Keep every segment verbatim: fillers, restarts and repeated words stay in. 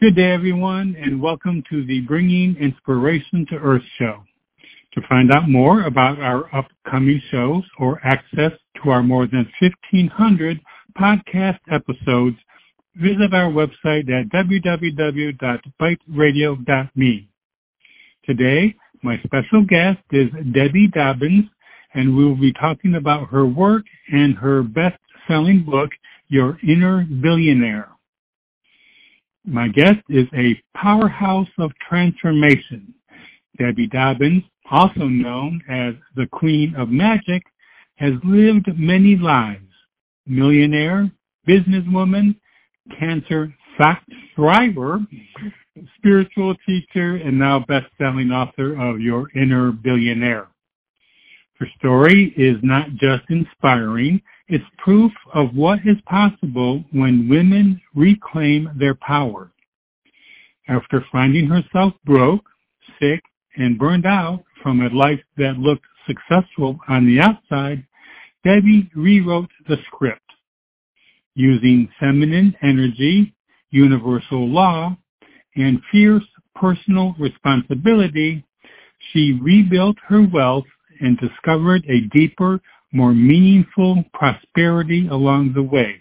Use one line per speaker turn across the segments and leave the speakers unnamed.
Good day, everyone, and welcome to the Bringing Inspiration to Earth show. To find out more about our upcoming shows or access to our more than fifteen hundred podcast episodes, visit our website at w w w dot byte radio dot me. Today, my special guest is Debbie Dobbins, and we will be talking about her work and her best-selling book, Your Inner Billionaire. My guest is a powerhouse of transformation. Debbie Dobbins, also known as the Queen of Magic, has lived many lives. Millionaire, businesswoman, cancer thriver, spiritual teacher, and now best-selling author of Your Inner Billionaire. Her story is not just inspiring, it's proof of what is possible when women reclaim their power. After finding herself broke, sick, and burned out from a life that looked successful on the outside, Debbie rewrote the script. Using feminine energy, universal law, and fierce personal responsibility, she rebuilt her wealth and discovered a deeper, more meaningful prosperity along the way.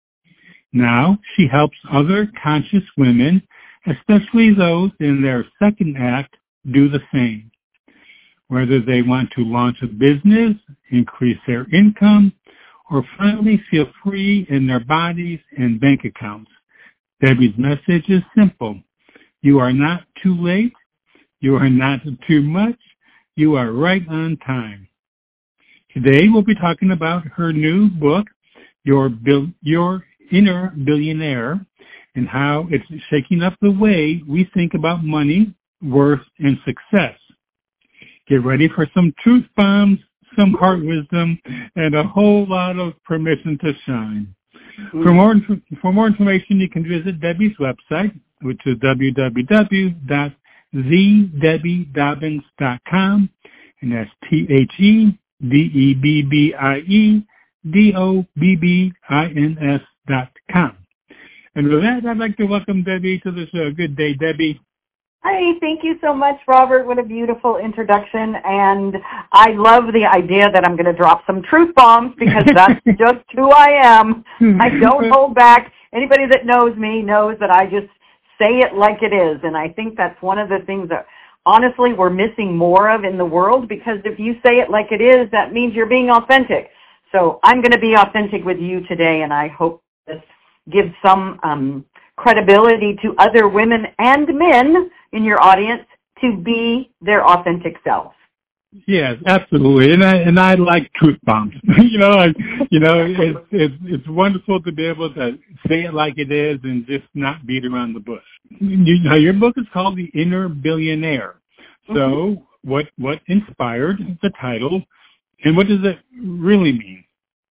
Now she helps other conscious women, especially those in their second act, do the same. Whether they want to launch a business, increase their income, or finally feel free in their bodies and bank accounts, Debbie's message is simple. You are not too late. You are not too much. You are right on time. Today we'll be talking about her new book, Your, Bil- Your Inner Billionaire, and how it's shaking up the way we think about money, worth, and success. Get ready for some truth bombs, some heart wisdom, and a whole lot of permission to shine. Mm-hmm. For more inf- for more information, you can visit Debbie's website, which is w w w dot the debbie dobbins dot com, and that's T H E D E B B I E D O B B I N S dot com. And with that, I'd like to welcome Debbie to the show. Good day, Debbie.
Hi, thank you so much, Robert. What a beautiful introduction. And I love the idea that I'm going to drop some truth bombs because that's just who I am. I don't hold back. Anybody that knows me knows that I just say it like it is. And I think that's one of the things that, honestly, we're missing more of in the world, because if you say it like it is, that means you're being authentic. So I'm going to be authentic with you today, and I hope this gives some um, credibility to other women and men in your audience to be their authentic self.
Yes, absolutely, and I and I like truth bombs. you know, I, you know, it's, it's it's wonderful to be able to say it like it is and just not beat around the bush. You know, your book is called The Inner Billionaire. So, mm-hmm. what what inspired the title, and what does it really mean?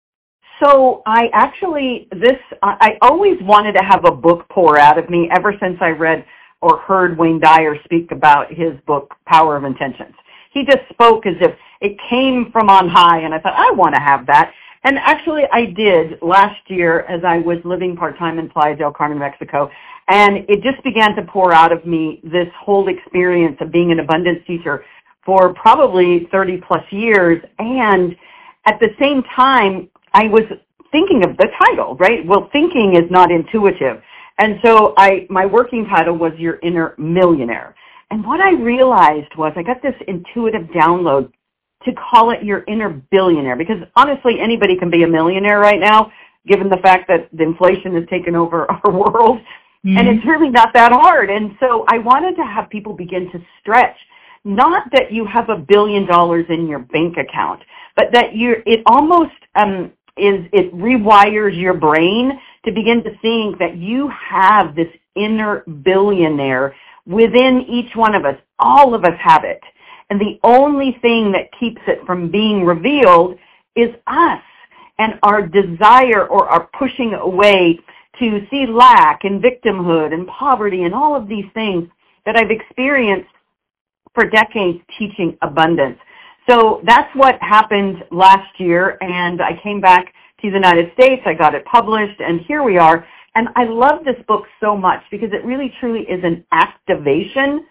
So, I actually this I always wanted to have a book pour out of me ever since I read or heard Wayne Dyer speak about his book Power of Intentions. He just spoke as if it came from on high, and I thought, I want to have that. And actually, I did last year as I was living part-time in Playa del Carmen, Mexico, and it just began to pour out of me this whole experience of being an abundance teacher for probably thirty-plus years. And at the same time, I was thinking of the title, right? Well, thinking is not intuitive. And so I, my working title was Your Inner Millionaire. And what I realized was I got this intuitive download to call it Your Inner Billionaire, because honestly, anybody can be a millionaire right now, given the fact that the inflation has taken over our world. Mm-hmm. And it's really not that hard. And so I wanted to have people begin to stretch. Not that you have a billion dollars in your bank account, but that you're, it almost um, is, it rewires your brain to begin to think that you have this inner billionaire within each one of us. All of us have it. And the only thing that keeps it from being revealed is us and our desire or our pushing away to see lack and victimhood and poverty and all of these things that I've experienced for decades teaching abundance. So that's what happened last year, and I came back to the United States. I got it published, and here we are. And I love this book so much because it really truly is an activation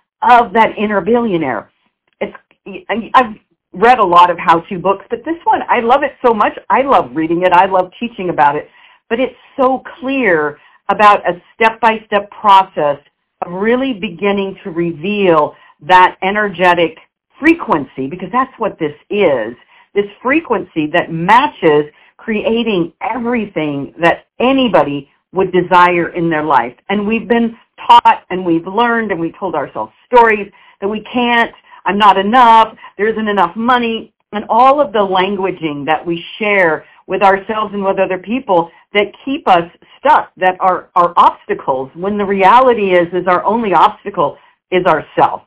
of that inner billionaire. It's, I've read a lot of how-to books, but this one, I love it so much. I love reading it. I love teaching about it. But it's so clear about a step-by-step process of really beginning to reveal that energetic frequency, because that's what this is, this frequency that matches creating everything that anybody would desire in their life. And we've been taught and we've learned and we told ourselves stories that we can't, I'm not enough, there isn't enough money, and all of the languaging that we share with ourselves and with other people that keep us stuck, that are, are obstacles, when the reality is, is our only obstacle is ourself.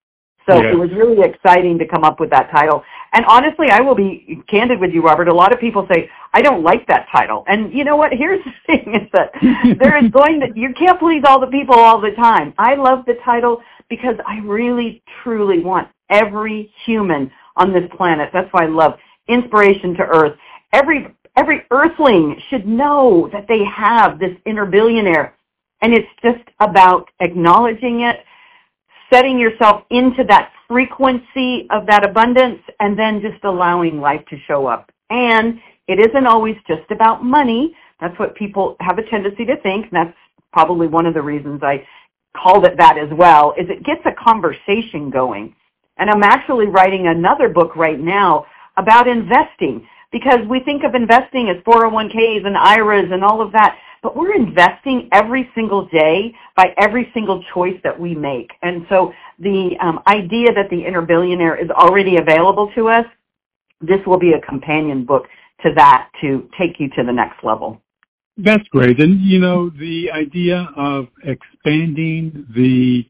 So yeah. It was really exciting to come up with that title. And honestly, I will be candid with you, Robert. A lot of people say, I don't like that title. And you know what? Here's the thing is that there is going to, you can't please all the people all the time. I love the title because I really, truly want every human on this planet. That's why I love Inspiration to Earth. Every, every earthling should know that they have this inner billionaire. And it's just about acknowledging it, setting yourself into that frequency of that abundance, and then just allowing life to show up. And it isn't always just about money. That's what people have a tendency to think, and that's probably one of the reasons I called it that as well, is it gets a conversation going. And I'm actually writing another book right now about investing, because we think of investing as four oh one k's and I R As and all of that, but we're investing every single day by every single choice that we make. And so the um, idea that the inner billionaire is already available to us, this will be a companion book to that to take you to the next level.
That's great. And, you know, the idea of expanding the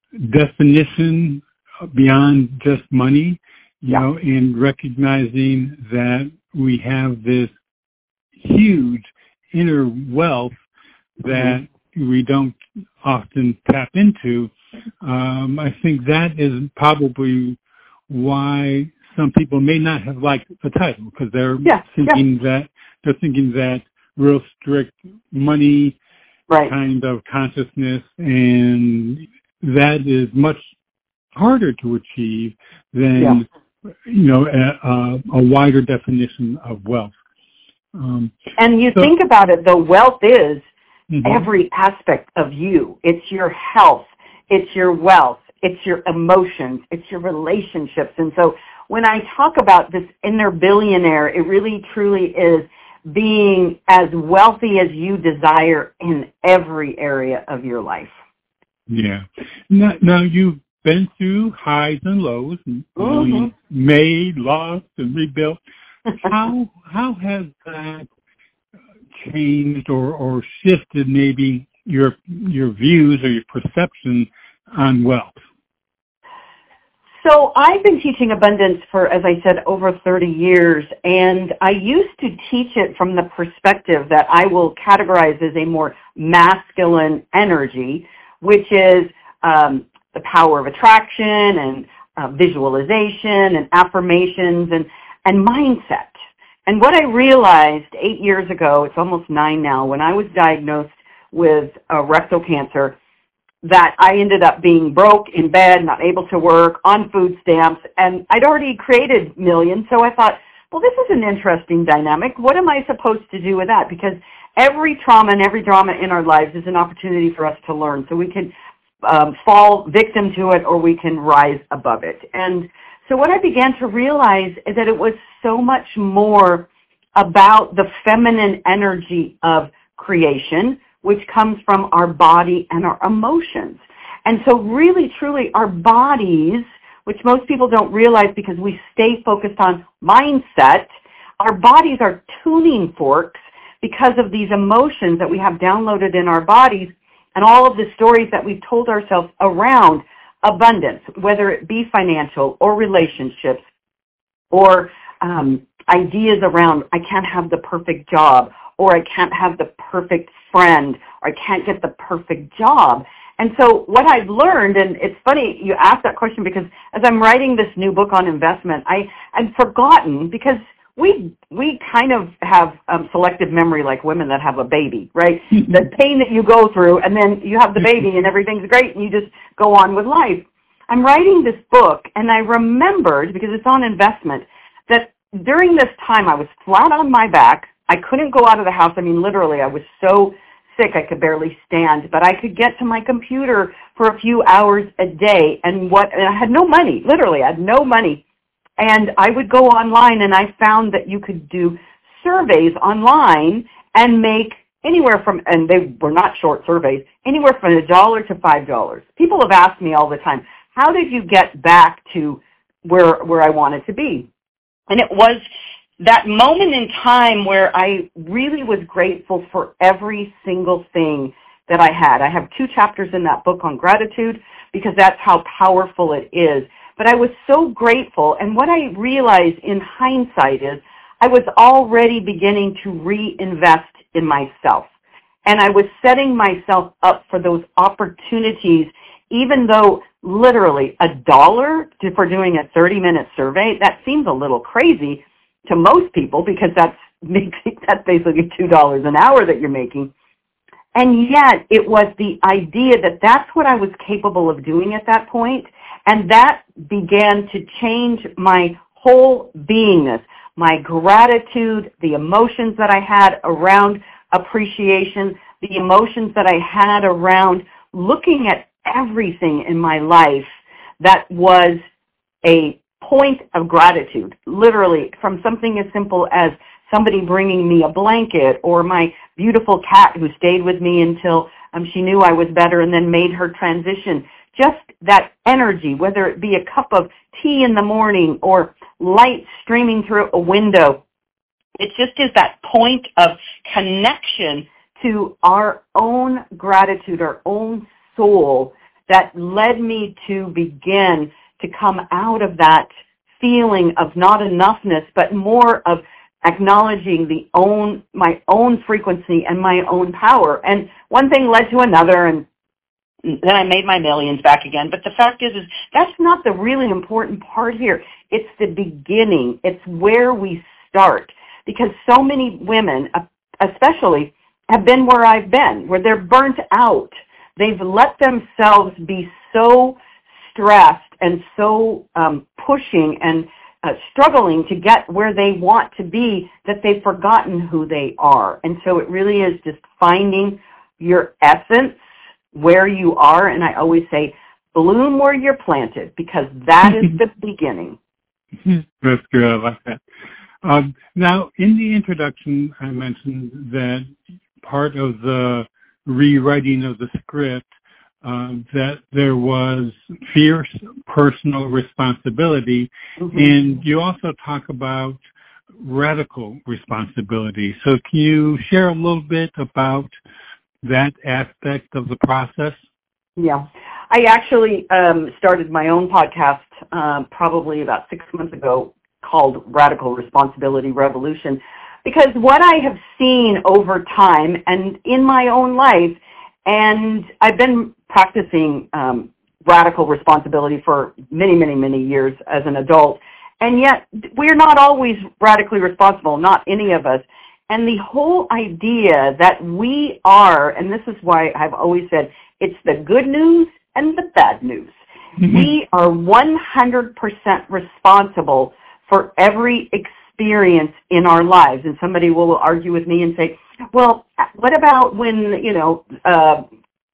definition beyond just money, you yeah. know, and recognizing that we have this huge inner wealth that mm-hmm. we don't often tap into. Um, I think that is probably why some people may not have liked the title, because they're yeah, thinking yeah. that they're thinking that real strict money right. kind of consciousness, and that is much harder to achieve than yeah. you know a, a wider definition of wealth. Um,
and you so, think about it, the wealth is mm-hmm. every aspect of you. It's your health, it's your wealth, it's your emotions, it's your relationships. And so when I talk about this inner billionaire, it really truly is being as wealthy as you desire in every area of your life.
Yeah. Now, now you've been through highs and lows, and mm-hmm. made, lost, and rebuilt. How how has that changed or, or shifted maybe your your views or your perception on wealth?
So I've been teaching abundance for, as I said, over thirty years, and I used to teach it from the perspective that I will categorize as a more masculine energy, which is um, the power of attraction and uh, visualization and affirmations and and mindset. And what I realized eight years ago, it's almost nine now, when I was diagnosed with uh, rectal cancer, that I ended up being broke, in bed, not able to work, on food stamps, and I'd already created millions, so I thought, well, this is an interesting dynamic. What am I supposed to do with that? Because every trauma and every drama in our lives is an opportunity for us to learn, so we can um, fall victim to it or we can rise above it. And so what I began to realize is that it was so much more about the feminine energy of creation, which comes from our body and our emotions. And so really, truly, our bodies, which most people don't realize because we stay focused on mindset, our bodies are tuning forks because of these emotions that we have downloaded in our bodies and all of the stories that we've told ourselves around abundance, whether it be financial or relationships or um, ideas around I can't have the perfect job, or I can't have the perfect friend, or I can't get the perfect job. And so what I've learned, and it's funny you asked that question because as I'm writing this new book on investment, I, I'd forgotten, because we we kind of have um, selective memory like women that have a baby, right? The pain that you go through, and then you have the baby and everything's great and you just go on with life. I'm writing this book, and I remembered, because it's on investment, that during this time I was flat on my back. I couldn't go out of the house. I mean, literally, I was so sick I could barely stand, but I could get to my computer for a few hours a day, and what and I had no money. Literally, I had no money. And I would go online, and I found that you could do surveys online and make anywhere from, and they were not short surveys, anywhere from a dollar to five dollars. People have asked me all the time, how did you get back to where where I wanted to be? And it was that moment in time where I really was grateful for every single thing that I had. I have two chapters in that book on gratitude because that's how powerful it is. But I was so grateful, and what I realized in hindsight is I was already beginning to reinvest in myself. And I was setting myself up for those opportunities, even though literally a dollar to, for doing a thirty-minute survey, that seems a little crazy to most people because that's, that's basically two dollars an hour that you're making. And yet it was the idea that that's what I was capable of doing at that point, and that began to change my whole beingness, my gratitude, the emotions that I had around appreciation, the emotions that I had around looking at everything in my life that was a point of gratitude, literally from something as simple as somebody bringing me a blanket, or my beautiful cat who stayed with me until um, she knew I was better and then made her transition. Just that energy, whether it be a cup of tea in the morning or light streaming through a window, it just is that point of connection to our own gratitude, our own soul, that led me to begin to come out of that feeling of not enoughness, but more of acknowledging the own, my own frequency and my own power. And one thing led to another, and then I made my millions back again. But the fact is, is that's not the really important part here. It's the beginning. It's where we start. Because so many women, especially, have been where I've been, where they're burnt out. They've let themselves be so stressed and so um, pushing and uh, struggling to get where they want to be that they've forgotten who they are. And so it really is just finding your essence where you are. And I always say, bloom where you're planted, because that is the beginning.
That's good. I like that. Um, now, in the introduction, I mentioned that part of the rewriting of the script, uh, that there was fierce personal responsibility, mm-hmm. and you also talk about radical responsibility. So can you share a little bit about that aspect of the process?
Yeah. I actually um, started my own podcast um, probably about six months ago called Radical Responsibility Revolution, because what I have seen over time and in my own life, and I've been practicing um, radical responsibility for many, many, many years as an adult, and yet we're not always radically responsible, not any of us. And the whole idea that we are, and this is why I've always said, it's the good news and the bad news. Mm-hmm. We are one hundred percent responsible for every experience in our lives. And somebody will argue with me and say, well, what about when, you know, uh,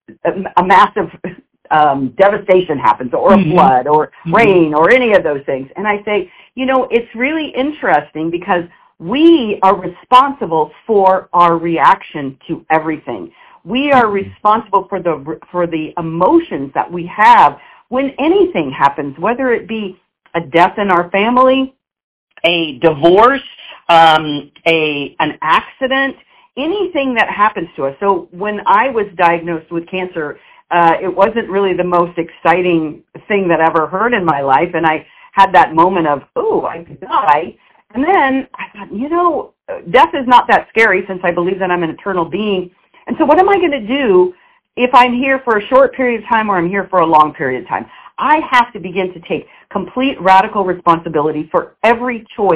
a massive um, devastation happens, or a mm-hmm. flood, or mm-hmm. rain, or any of those things? And I say, you know, it's really interesting because we are responsible for our reaction to everything. We are responsible for the for the emotions that we have when anything happens, whether it be a death in our family, a divorce, um, a an accident, anything that happens to us. So when I was diagnosed with cancer, uh, it wasn't really the most exciting thing that I ever heard in my life, and I had that moment of, oh, I could die. And then I thought, you know, death is not that scary since I believe that I'm an eternal being. And so what am I going to do if I'm here for a short period of time or I'm here for a long period of time? I have to begin to take complete radical responsibility for every choice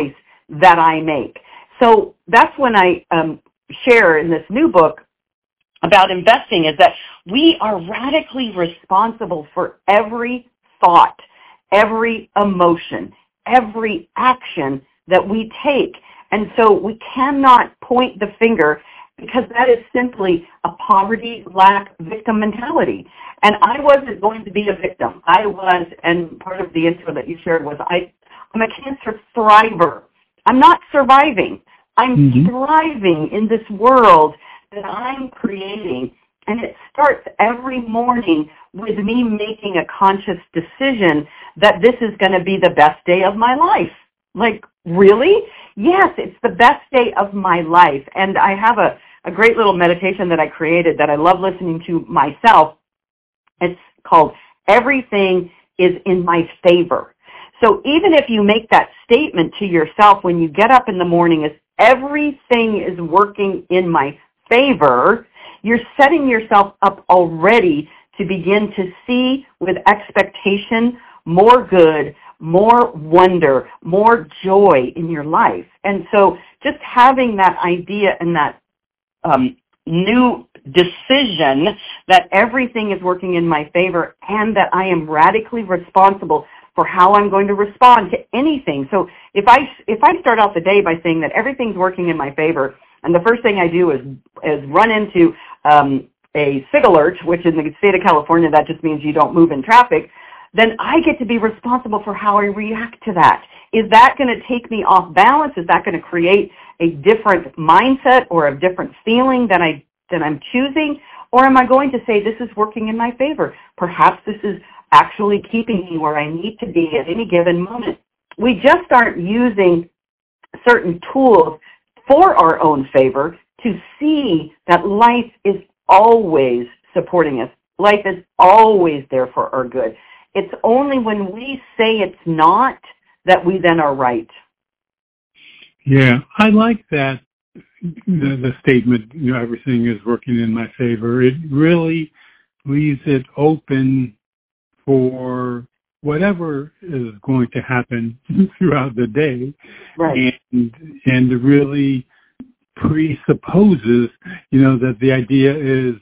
that I make. So that's when I um, share in this new book about investing, is that we are radically responsible for every thought, every emotion, every action that we take. And so we cannot point the finger, because that is simply a poverty, lack, victim mentality. And I wasn't going to be a victim. I was, and part of the intro that you shared was, I, I'm a cancer thriver. I'm not surviving. I'm mm-hmm. thriving in this world that I'm creating. And it starts every morning with me making a conscious decision that this is going to be the best day of my life. Like, really? Yes, it's the best day of my life. And I have a, a great little meditation that I created that I love listening to myself. It's called Everything is in My Favor. So even if you make that statement to yourself when you get up in the morning, is everything is working in my favor, you're setting yourself up already to begin to see with expectation more good, more wonder, more joy in your life. And so just having that idea and that um, new decision that everything is working in my favor and that I am radically responsible for how I'm going to respond to anything. So if I, if I start out the day by saying that everything's working in my favor, and the first thing I do is, is run into um, a SIG alert, which in the state of California, that just means you don't move in traffic, then I get to be responsible for how I react to that. Is that going to take me off balance? Is that going to create a different mindset or a different feeling that, I, that I'm choosing? Or am I going to say this is working in my favor? Perhaps this is actually keeping me where I need to be at any given moment. We just aren't using certain tools for our own favor to see that life is always supporting us. Life is always there for our good. It's only when we say it's not that we then are right.
Yeah, I like that, the, the statement, you know, everything is working in my favor. It really leaves it open for whatever is going to happen throughout the day.
Right.
And, and it really presupposes, you know, that the idea is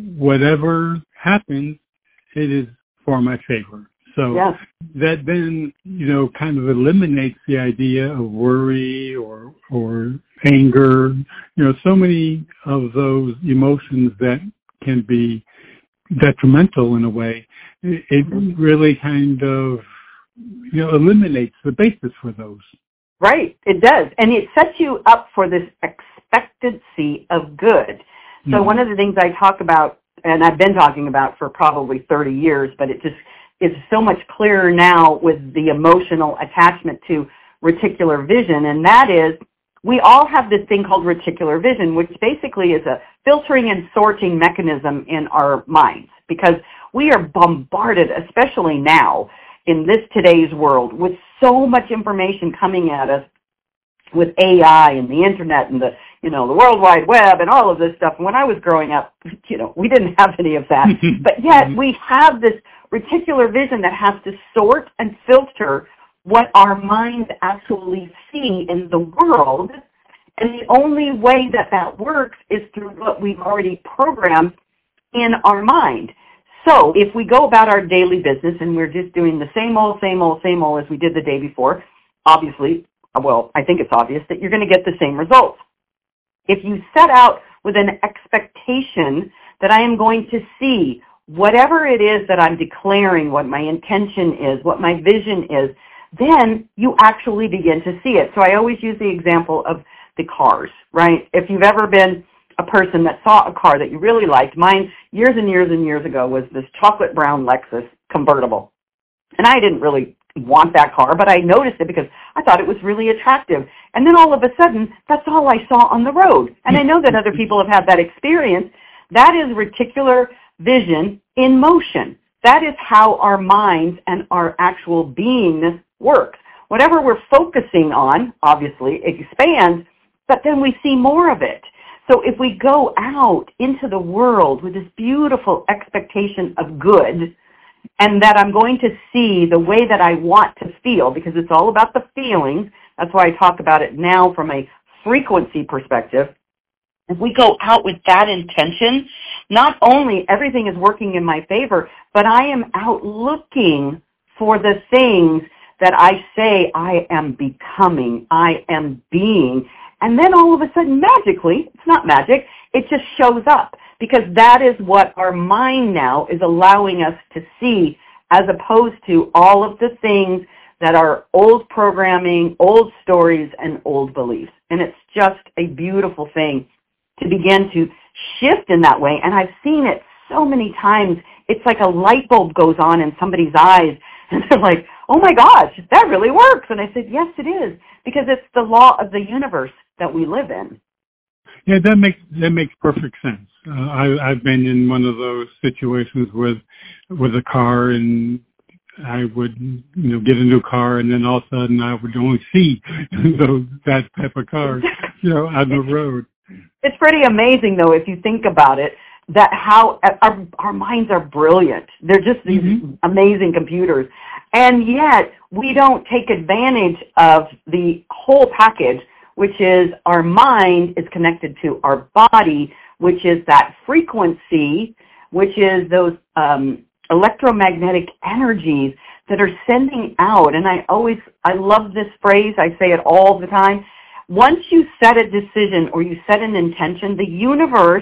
whatever happens, it is for my favor. So
yes.
that then, you know, kind of eliminates the idea of worry or or anger. You know, so many of those emotions that can be detrimental in a way, it really kind of, you know, eliminates the basis for those.
Right, it does. And it sets you up for this expectancy of good. So mm-hmm. one of the things I talk about, and I've been talking about for probably thirty years, but it just is so much clearer now with the emotional attachment to reticular vision, and that is we all have this thing called reticular vision, which basically is a filtering and sorting mechanism in our minds, because we are bombarded, especially now in this today's world, with so much information coming at us with A I and the internet and the, you know, the World Wide Web and all of this stuff. And when I was growing up, you know, we didn't have any of that. But yet we have this reticular vision that has to sort and filter what our minds actually see in the world. And the only way that that works is through what we've already programmed in our mind. So if we go about our daily business and we're just doing the same old, same old, same old as we did the day before, obviously, well, I think it's obvious that you're going to get the same results. If you set out with an expectation that I am going to see whatever it is that I'm declaring, what my intention is, what my vision is, then you actually begin to see it. So I always use the example of the cars, right? If you've ever been a person that saw a car that you really liked, mine years and years and years ago was this chocolate brown Lexus convertible. And I didn't really want that car, but I noticed it because I thought it was really attractive. And then all of a sudden, that's all I saw on the road. And I know that other people have had that experience. That is reticular vision in motion. That is how our minds and our actual beingness works. Whatever we're focusing on, obviously, expands, but then we see more of it. So if we go out into the world with this beautiful expectation of good, and that I'm going to see the way that I want to feel, because it's all about the feelings, That's why I talk about it now from a frequency perspective. If we go out with that intention, not only everything is working in my favor, but I am out looking for the things that I say I am becoming, I am being. And then all of a sudden, magically, it's not magic, it just shows up, because that is what our mind now is allowing us to see, as opposed to all of the things that are old programming, old stories, and old beliefs. And it's just a beautiful thing to begin to shift in that way. And I've seen it so many times. It's like a light bulb goes on in somebody's eyes, and they're like, oh my gosh, that really works. And I said, yes, it is, because it's the law of the universe that we live in.
Yeah, that makes that makes perfect sense. Uh, I, I've been in one of those situations with with a car, and I would, you know, get a new car, and then all of a sudden I would only see those that type of car, you know, on the road.
It's pretty amazing, though, if you think about it, that how our, our minds are brilliant. They're just these mm-hmm. amazing computers. And yet we don't take advantage of the whole package, which is our mind is connected to our body, which is that frequency, which is those um, electromagnetic energies that are sending out. And I always, I love this phrase. I say it all the time. Once you set a decision or you set an intention, the universe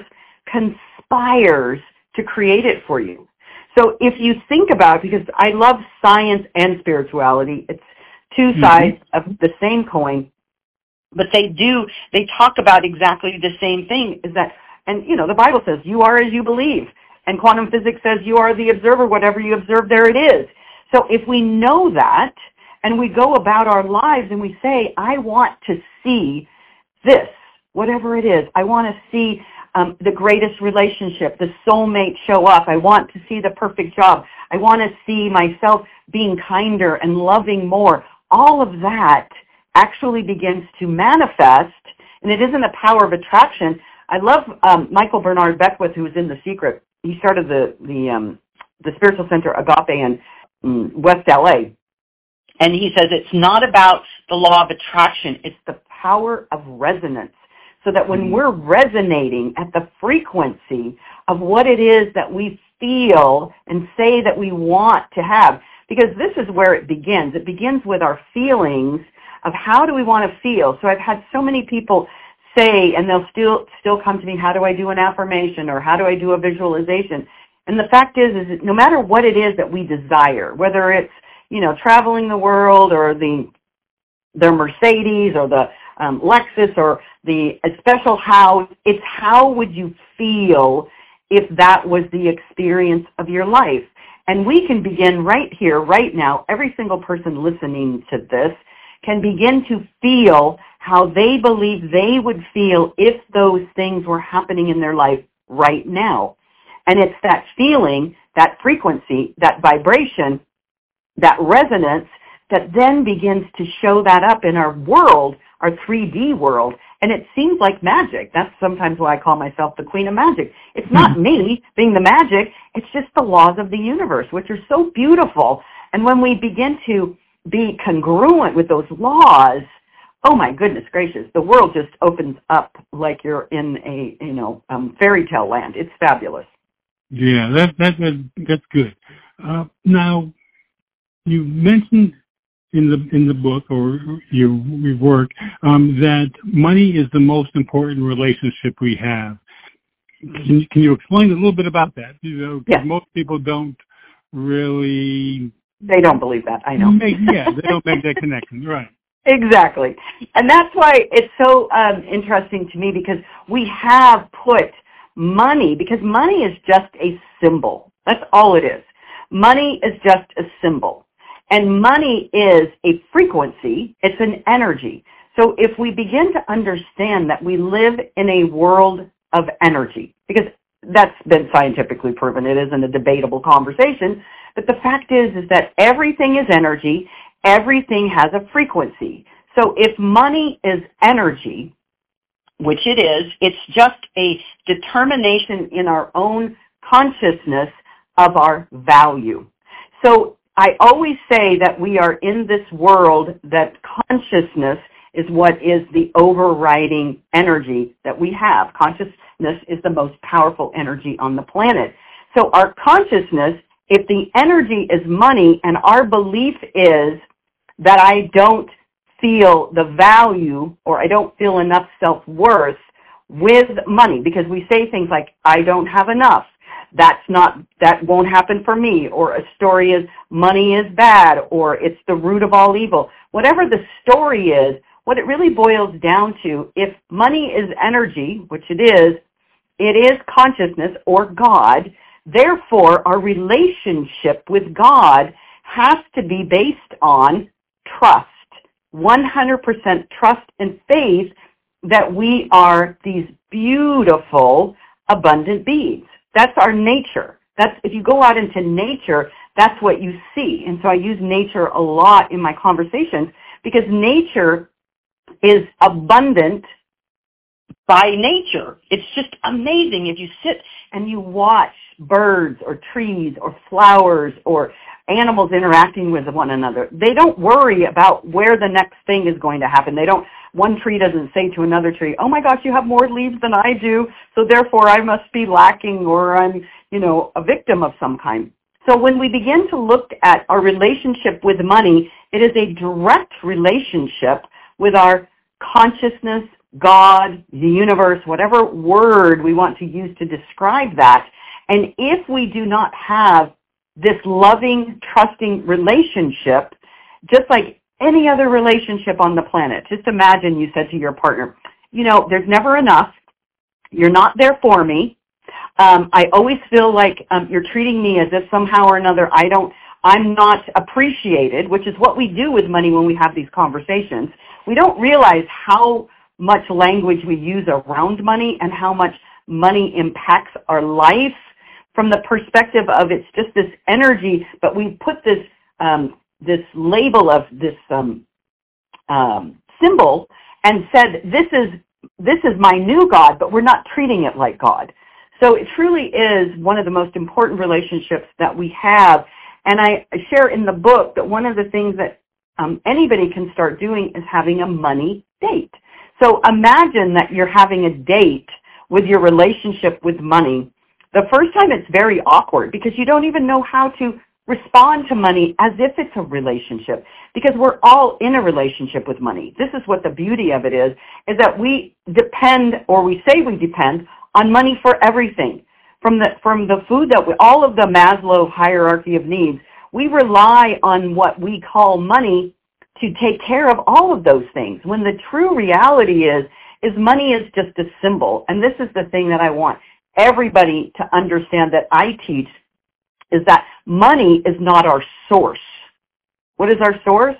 conspires to create it for you. So if you think about it, because I love science and spirituality, it's two mm-hmm. sides of the same coin, but they do, they talk about exactly the same thing, is that, and you know, the Bible says, you are as you believe. And quantum physics says you are the observer, whatever you observe, there it is. So if we know that, and we go about our lives and we say, I want to see this, whatever it is. I want to see um, the greatest relationship, the soulmate show up. I want to see the perfect job. I want to see myself being kinder and loving more. All of that actually begins to manifest, and it isn't a power of attraction. I love um, Michael Bernard Beckwith, who was in The Secret. He started the the, um, the Spiritual Center Agape in um, West L A, and he says it's not about the law of attraction, it's the power of resonance. So that when we're resonating at the frequency of what it is that we feel and say that we want to have, because this is where it begins. It begins with our feelings of how do we want to feel. So I've had so many people say, and they'll still still come to me, how do I do an affirmation or how do I do a visualization? And the fact is, is that no matter what it is that we desire, whether it's, you know, traveling the world or the their Mercedes or the um, Lexus or the a special house, it's how would you feel if that was the experience of your life. And we can begin right here, right now. Every single person listening to this can begin to feel how they believe they would feel if those things were happening in their life right now. And it's that feeling, that frequency, that vibration, that resonance that then begins to show that up in our world, our three D world. And it seems like magic. That's sometimes why I call myself the Queen of Magic. It's not me being the magic. It's just the laws of the universe, which are so beautiful. And when we begin to be congruent with those laws, oh my goodness gracious, the world just opens up like you're in a, you know, um, fairy tale land. It's fabulous.
Yeah, that, that, that that's good. Uh, now, you mentioned in the in the book or your, your work um, that money is the most important relationship we have. Can you, can you explain a little bit about that? You know, because
yes.
most people don't really.
They don't believe that. I know.
Make, yeah, they don't make that connection, right?
Exactly, and that's why it's so um, interesting to me, because we have put money, because money is just a symbol. That's all it is. Money is just a symbol. And money is a frequency. It's an energy. So if we begin to understand that we live in a world of energy, because that's been scientifically proven, it isn't a debatable conversation, but the fact is, is that everything is energy. Everything has a frequency. So if money is energy, which it is, it's just a determination in our own consciousness of our value. So I always say that we are in this world, that consciousness is what is the overriding energy that we have. Consciousness is the most powerful energy on the planet. So our consciousness, if the energy is money and our belief is that I don't feel the value or I don't feel enough self-worth with money, because we say things like, I don't have enough. That's not, that won't happen for me. Or a story is money is bad, or it's the root of all evil. Whatever the story is, what it really boils down to, if money is energy, which it is, it is consciousness or God. Therefore, our relationship with God has to be based on trust, one hundred percent trust and faith that we are these beautiful, abundant beings. That's our nature. That's, if you go out into nature, that's what you see. And so I use nature a lot in my conversations because nature is abundant by nature. It's just amazing if you sit and you watch birds or trees or flowers or animals interacting with one another. They don't worry about where the next thing is going to happen. They don't, one tree doesn't say to another tree, oh my gosh, you have more leaves than I do, so therefore I must be lacking, or I'm, you know, a victim of some kind. So when we begin to look at our relationship with money, it is a direct relationship with our consciousness, God, the universe, whatever word we want to use to describe that. And if we do not have this loving, trusting relationship, just like any other relationship on the planet, just imagine you said to your partner, you know, there's never enough. You're not there for me. Um, I always feel like um, you're treating me as if somehow or another I don't, I'm not appreciated, which is what we do with money when we have these conversations. We don't realize how much language we use around money and how much money impacts our life from the perspective of it's just this energy, but we put this um, this label of this um, um, symbol and said, this is this is my new God, but we're not treating it like God. So it truly is one of the most important relationships that we have. And I share in the book that one of the things that um, anybody can start doing is having a money date. So imagine that you're having a date with your relationship with money. The first time it's very awkward because you don't even know how to respond to money as if it's a relationship, because we're all in a relationship with money. This is what the beauty of it is, is that we depend, or we say we depend, on money for everything. From the, from the food that we, all of the Maslow hierarchy of needs, we rely on what we call money to take care of all of those things. When the true reality is, is money is just a symbol. And this is the thing that I want everybody to understand that I teach, is that money is not our source. What is our source?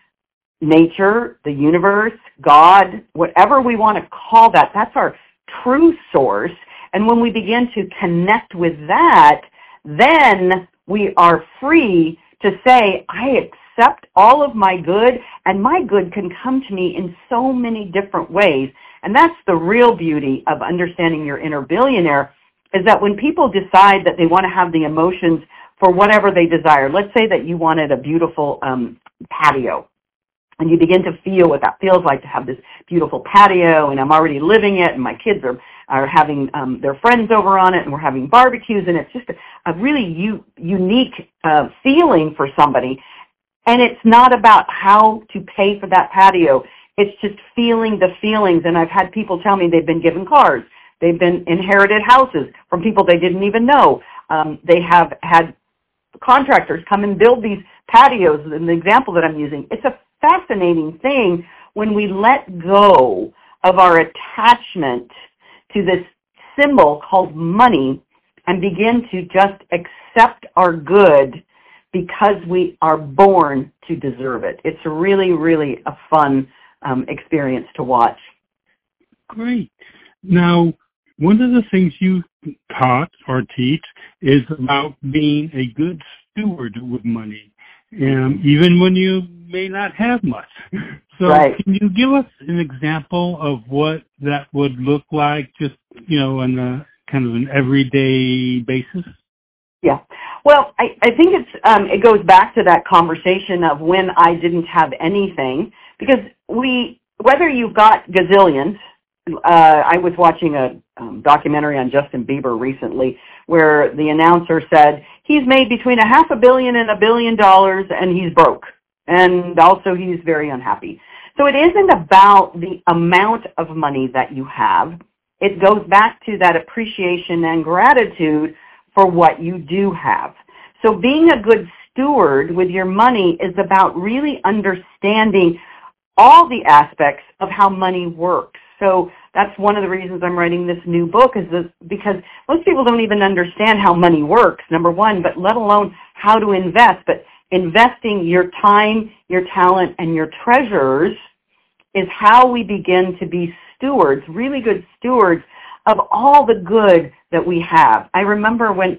Nature, the universe, God, whatever we want to call that, that's our true source. And when we begin to connect with that, then we are free to say, I accept all of my good, and my good can come to me in so many different ways. And that's the real beauty of understanding your inner billionaire, is that when people decide that they want to have the emotions for whatever they desire, let's say that you wanted a beautiful um, patio, and you begin to feel what that feels like to have this beautiful patio, and I'm already living it, and my kids are, are having um, their friends over on it, and we're having barbecues, and it's just a, a really u- unique uh, feeling for somebody. And it's not about how to pay for that patio. It's just feeling the feelings. And I've had people tell me they've been given cars. They've been inherited houses from people they didn't even know. Um, they have had contractors come and build these patios. In the example that I'm using, it's a fascinating thing when we let go of our attachment to this symbol called money and begin to just accept our good because we are born to deserve it. It's really, really a fun um, experience to watch.
Great. Now, one of the things you taught or teach is about being a good steward with money, um, even when you may not have much. So
right.
Can you give us an example of what that would look like, just, you know, on a kind of an everyday basis?
Yeah. Well, I, I think it's um, it goes back to that conversation of when I didn't have anything, because we, whether you've got gazillions, uh, I was watching a um, documentary on Justin Bieber recently where the announcer said he's made between a half a billion and a billion dollars and he's broke. And also he's very unhappy. So it isn't about the amount of money that you have. It goes back to that appreciation and gratitude for what you do have. So being a good steward with your money is about really understanding all the aspects of how money works. So that's one of the reasons I'm writing this new book, is this, because most people don't even understand how money works, number one, but let alone how to invest. But investing your time, your talent, and your treasures is how we begin to be stewards, really good stewards of all the good that we have. I remember when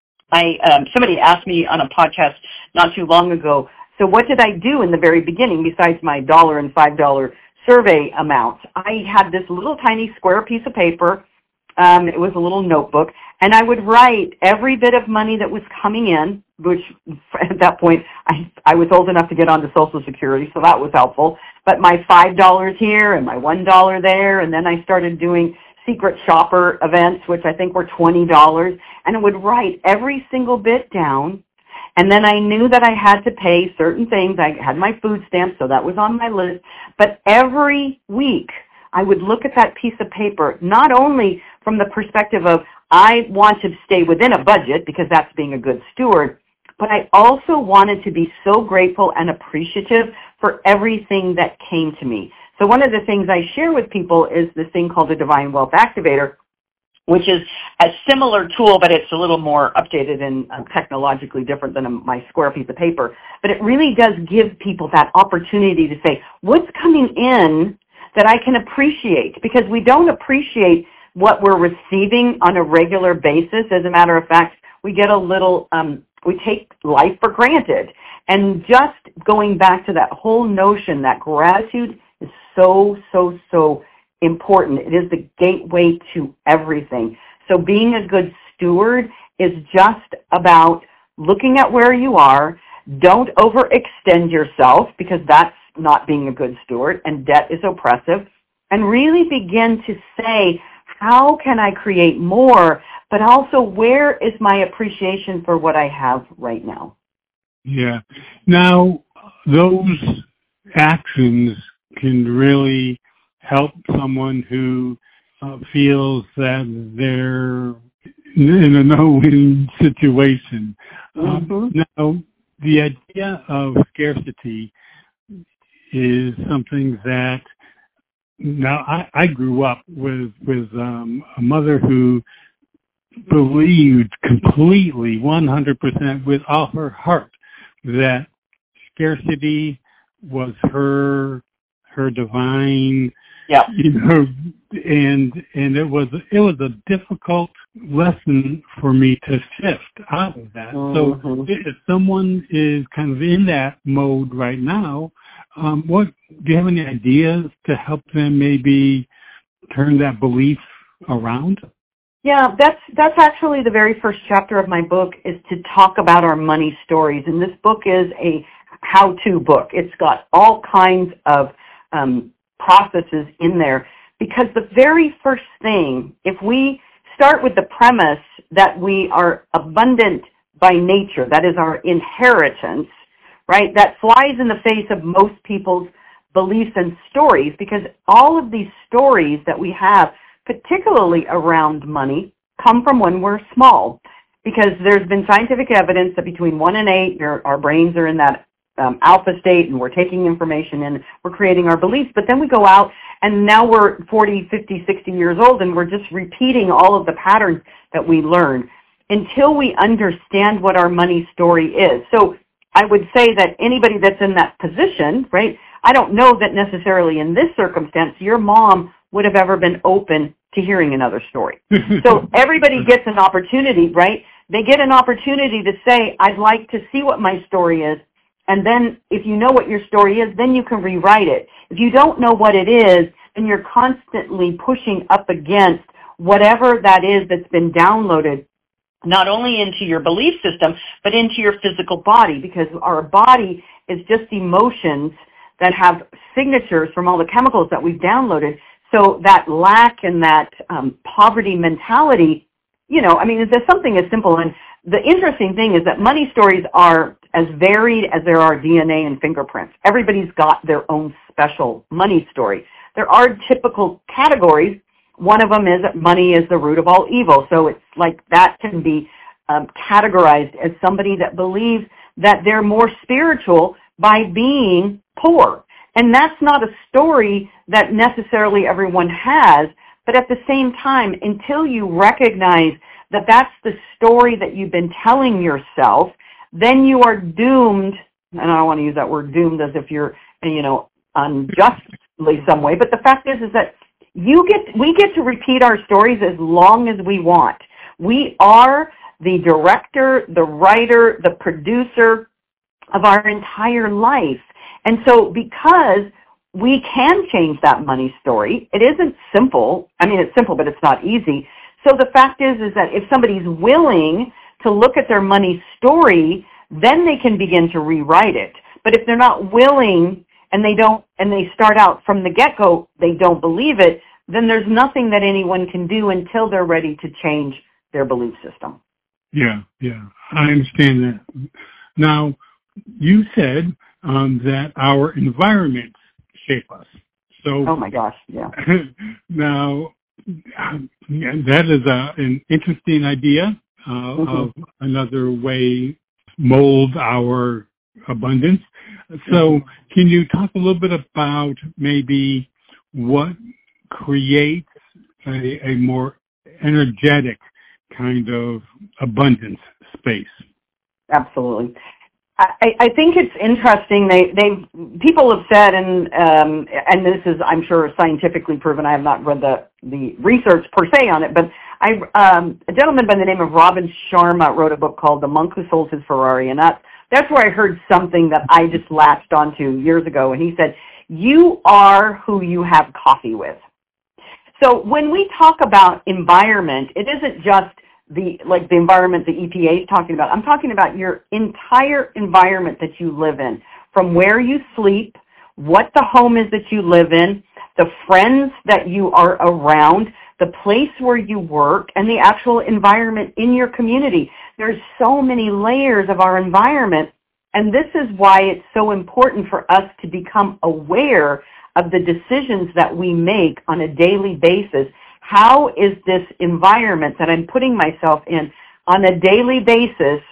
I um, somebody asked me on a podcast not too long ago, so what did I do in the very beginning besides my dollar and five dollar survey amounts? I had this little tiny square piece of paper. Um, it was a little notebook, and I would write every bit of money that was coming in, which at that point I, I was old enough to get onto Social Security, so that was helpful. But my five dollars here and my one dollar there, and then I started doing secret shopper events, which I think were twenty dollars, and I would write every single bit down. And then I knew that I had to pay certain things. I had my food stamps, so that was on my list. But every week I would look at that piece of paper, not only from the perspective of I want to stay within a budget because that's being a good steward, but I also wanted to be so grateful and appreciative for everything that came to me. So one of the things I share with people is this thing called the Divine Wealth Activator, which is a similar tool, but it's a little more updated and uh, technologically different than a, my square piece of paper. But it really does give people that opportunity to say, what's coming in that I can appreciate? Because we don't appreciate what we're receiving on a regular basis. As a matter of fact, we get a little, um, we take life for granted. And just going back to that whole notion that gratitude is so, so, so important. It is the gateway to everything. So being a good steward is just about looking at where you are. Don't overextend yourself, because that's not being a good steward, and debt is oppressive. And really begin to say, how can I create more, but also where is my appreciation for what I have right now?
Yeah. Now, those actions can really help someone who uh, feels that they're in a no-win situation.
Mm-hmm.
Um, now, the idea of scarcity is something that, now I, I grew up with with um, a mother who believed completely, one hundred percent with all her heart, that scarcity was her her divine,
yeah.
you know, and and it was it was a difficult lesson for me to shift out of that.
Mm-hmm.
So if someone is kind of in that mode right now, um, what do you have any ideas to help them maybe turn that belief around?
Yeah, that's that's actually the very first chapter of my book, is to talk about our money stories. And this book is a how-to book. It's got all kinds of um, processes in there, because the very first thing, if we start with the premise that we are abundant by nature, that is our inheritance, right? That flies in the face of most people's beliefs and stories, because all of these stories that we have, particularly around money, come from when we're small. Because there's been scientific evidence that between one and eight, your, our brains are in that um, alpha state, and we're taking information in, we're creating our beliefs. But then we go out, and now we're forty, fifty, sixty years old, and we're just repeating all of the patterns that we learn until we understand what our money story is. So I would say that anybody that's in that position, right, I don't know that necessarily in this circumstance your mom would have ever been open to hearing another story. So everybody gets an opportunity, right? They get an opportunity to say, I'd like to see what my story is. And then if you know what your story is, then you can rewrite it. If you don't know what it is, then you're constantly pushing up against whatever that is that's been downloaded not only into your belief system, but into your physical body, because our body is just emotions that have signatures from all the chemicals that we've downloaded. So that lack and that um, poverty mentality, you know, I mean, there's something as simple. And the interesting thing is that money stories are as varied as there are D N A and fingerprints. Everybody's got their own special money story. There are typical categories. One of them is that money is the root of all evil. So it's like that can be um, categorized as somebody that believes that they're more spiritual by being poor. And that's not a story that necessarily everyone has, but at the same time, until you recognize that that's the story that you've been telling yourself, then you are doomed, and I don't want to use that word doomed as if you're, you know, unjustly some way, but the fact is is that you get, we get to repeat our stories as long as we want. We are the director, the writer, the producer of our entire life. And so because we can change that money story, it isn't simple. I mean, it's simple, but it's not easy. So the fact is, is that if somebody's willing to look at their money story, then they can begin to rewrite it. But if they're not willing and they don't, and they start out from the get-go, they don't believe it, then there's nothing that anyone can do until they're ready to change their belief system.
Yeah, yeah, I understand that. Now, you said um, that our environments shape us. So,
oh my gosh, yeah.
Now, that is a, an interesting idea uh, mm-hmm. of another way mold our abundance. So, mm-hmm. can you talk a little bit about maybe what creates a, a more energetic kind of abundance space?
Absolutely. I, I think it's interesting. They, they, people have said, and um, and this is, I'm sure, scientifically proven. I have not read the, the research per se on it, but I, um, a gentleman by the name of Robin Sharma wrote a book called "The Monk Who Sold His Ferrari," and that that's where I heard something that I just latched onto years ago. And he said, "You are who you have coffee with." So when we talk about environment, it isn't just the, like the environment the E P A is talking about. I'm talking about your entire environment that you live in, from where you sleep, what the home is that you live in, the friends that you are around, the place where you work, and the actual environment in your community. There's so many layers of our environment, and this is why it's so important for us to become aware of the decisions that we make on a daily basis. How is this environment that I'm putting myself in on a daily basis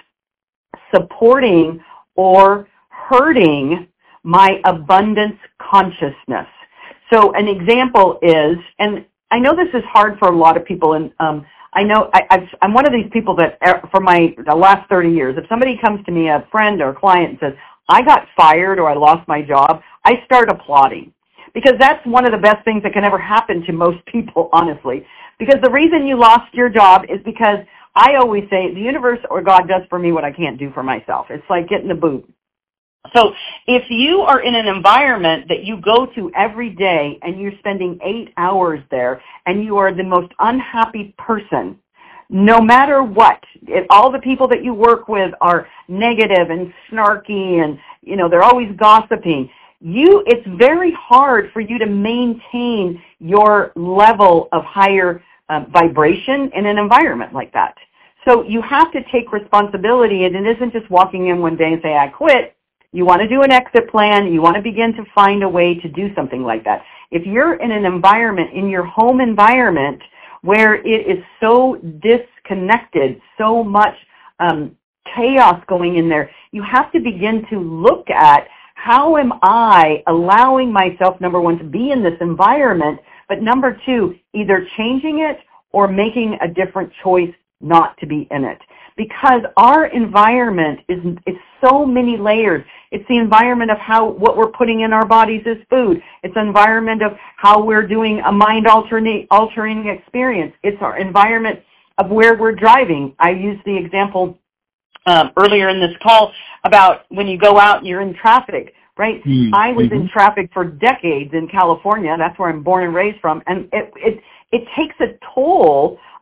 supporting or hurting my abundance consciousness? So an example is, and I know this is hard for a lot of people, and um, I know I, I've, I'm one of these people that for my the last thirty years, if somebody comes to me, a friend or a client, and says, I got fired or I lost my job, I start applauding. Because that's one of the best things that can ever happen to most people, honestly. Because the reason you lost your job is because I always say the universe or God does for me what I can't do for myself. It's like getting a boot. So if you are in an environment that you go to every day and you're spending eight hours there and you are the most unhappy person, no matter what, if all the people that you work with are negative and snarky and, you know, they're always gossiping, You, it's very hard for you to maintain your level of higher uh, vibration in an environment like that. So you have to take responsibility, and it isn't just walking in one day and say, I quit. You want to do an exit plan. You want to begin to find a way to do something like that. If you're in an environment, in your home environment, where it is so disconnected, so much um, chaos going in there, you have to begin to look at, how am I allowing myself, number one, to be in this environment, but number two, either changing it or making a different choice not to be in it? Because our environment is, is so many layers. It's the environment of how what we're putting in our bodies is food. It's the environment of how we're doing a mind-altering altering experience. It's our environment of where we're driving. I used the example Um, earlier in this call about when you go out and you're in traffic, right? Mm-hmm. I was in traffic for decades in California. That's where I'm born and raised from. And it, it, it takes a toll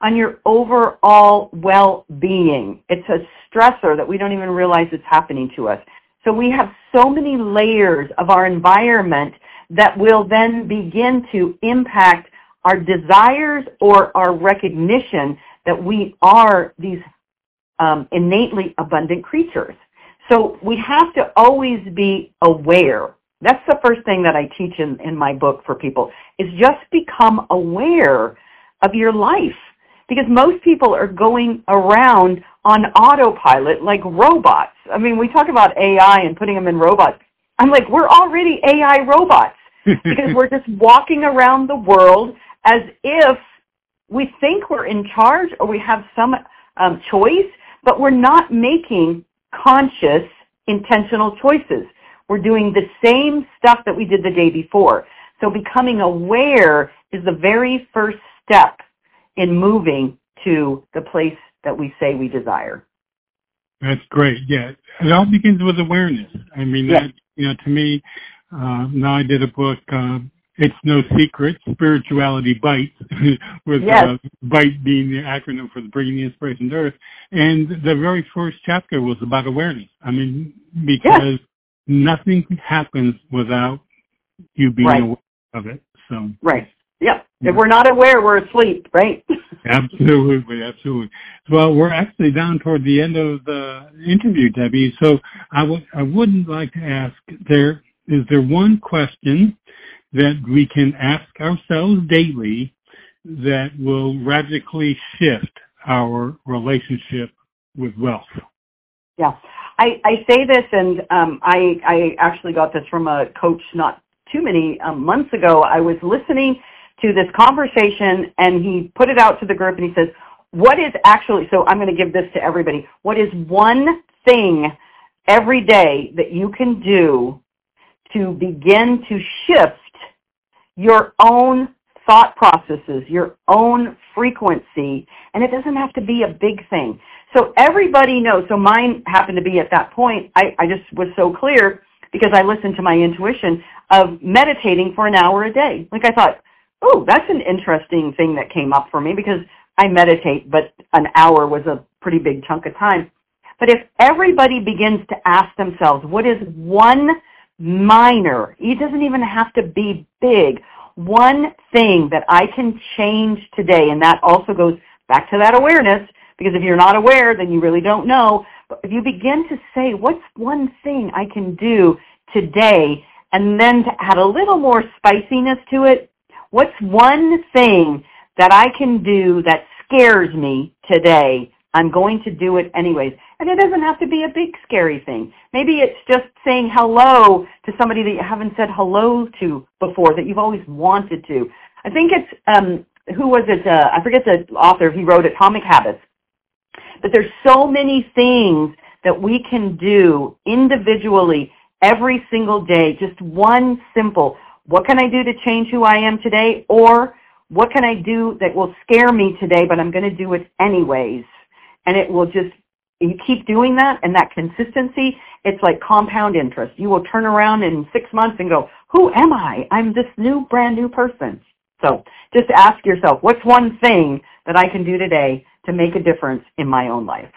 on your overall well-being. It's a stressor that we don't even realize it's happening to us. So we have so many layers of our environment that will then begin to impact our desires or our recognition that we are these um, innately abundant creatures. So we have to always be aware. That's the first thing that I teach in, in my book for people, is just become aware of your life. Because most people are going around on autopilot like robots. I mean, we talk about A I and putting them in robots. I'm like, we're already A I robots because we're just walking around the world as if we think we're in charge or we have some um, choice, but we're not making conscious, intentional choices. We're doing the same stuff that we did the day before. So becoming aware is the very first step in moving to the place that we say we desire.
That's great. Yeah. It all begins with awareness. I mean,
yes.
that, you know, to me, uh, now I did a book, uh, It's No Secret, Spirituality Bites, with
yes.
uh, BITE being the acronym for the Bringing Inspiration to Earth. And the very first chapter was about awareness. I mean, because yes. nothing happens without you being
right.
aware of it. So
Right. Yep. If we're not aware, we're asleep, right?
Absolutely, absolutely. Well, we're actually down toward the end of the interview, Debbie. So I would I wouldn't like to ask, there is there one question that we can ask ourselves daily that will radically shift our relationship with wealth?
Yeah. I, I say this, and um, I, I actually got this from a coach not too many um, months ago. I was listening to this conversation, and he put it out to the group, and he says, what is actually, so I'm going to give this to everybody, what is one thing every day that you can do to begin to shift your own thought processes, your own frequency, and it doesn't have to be a big thing. So everybody knows, so mine happened to be at that point, I, I just was so clear because I listened to my intuition of meditating for an hour a day. Like I thought, oh, that's an interesting thing that came up for me because I meditate, but an hour was a pretty big chunk of time. But if everybody begins to ask themselves, what is one minor, it doesn't even have to be big, one thing that I can change today, and that also goes back to that awareness, because if you're not aware, then you really don't know. But if you begin to say, what's one thing I can do today, and then to add a little more spiciness to it, what's one thing that I can do that scares me today? I'm going to do it anyways. And it doesn't have to be a big scary thing. Maybe it's just saying hello to somebody that you haven't said hello to before, that you've always wanted to. I think it's, um, who was it? Uh, I forget the author. He wrote Atomic Habits. But there's so many things that we can do individually every single day. Just one simple, what can I do to change who I am today? Or what can I do that will scare me today, but I'm going to do it anyways? And it will just, you keep doing that, and that consistency, it's like compound interest. You will turn around in six months and go, who am I? I'm this new, brand new person. So just ask yourself, what's one thing that I can do today to make a difference in my own life?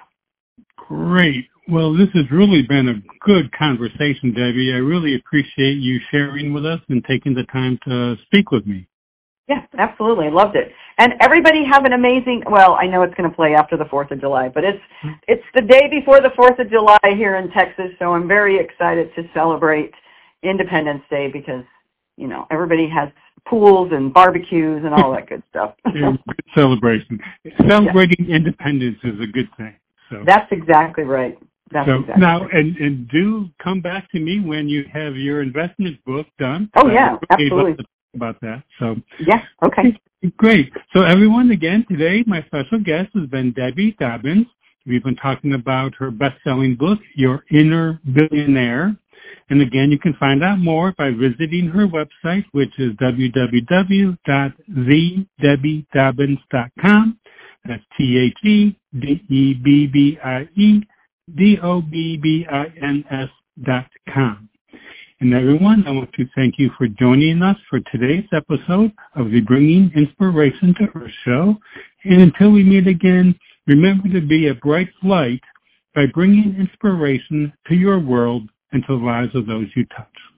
Great. Well, this has really been a good conversation, Debbie. I really appreciate you sharing with us and taking the time to speak with me.
Yeah, absolutely. I loved it. And everybody have an amazing, well, I know it's going to play after the fourth of July, but it's it's the day before the fourth of July here in Texas, so I'm very excited to celebrate Independence Day because, you know, everybody has pools and barbecues and all that good stuff.
Yeah, good celebration. Celebrating yeah. independence is a good thing. So
that's exactly right. That's
so
exactly
now,
right.
and, and do come back to me when you have your investment book done.
Oh, yeah, absolutely.
About that. So
yeah, okay.
Great. So everyone, again, today my special guest has been Debbie Dobbins. We've been talking about her best-selling book, Your Inner Billionaire. And again, you can find out more by visiting her website, which is w w w dot the debbie dobbins dot com. That's T H E D E B B I E D O B B I N S dot com. And everyone, I want to thank you for joining us for today's episode of the Bringing Inspiration to Earth show. And until we meet again, remember to be a bright light by bringing inspiration to your world and to the lives of those you touch.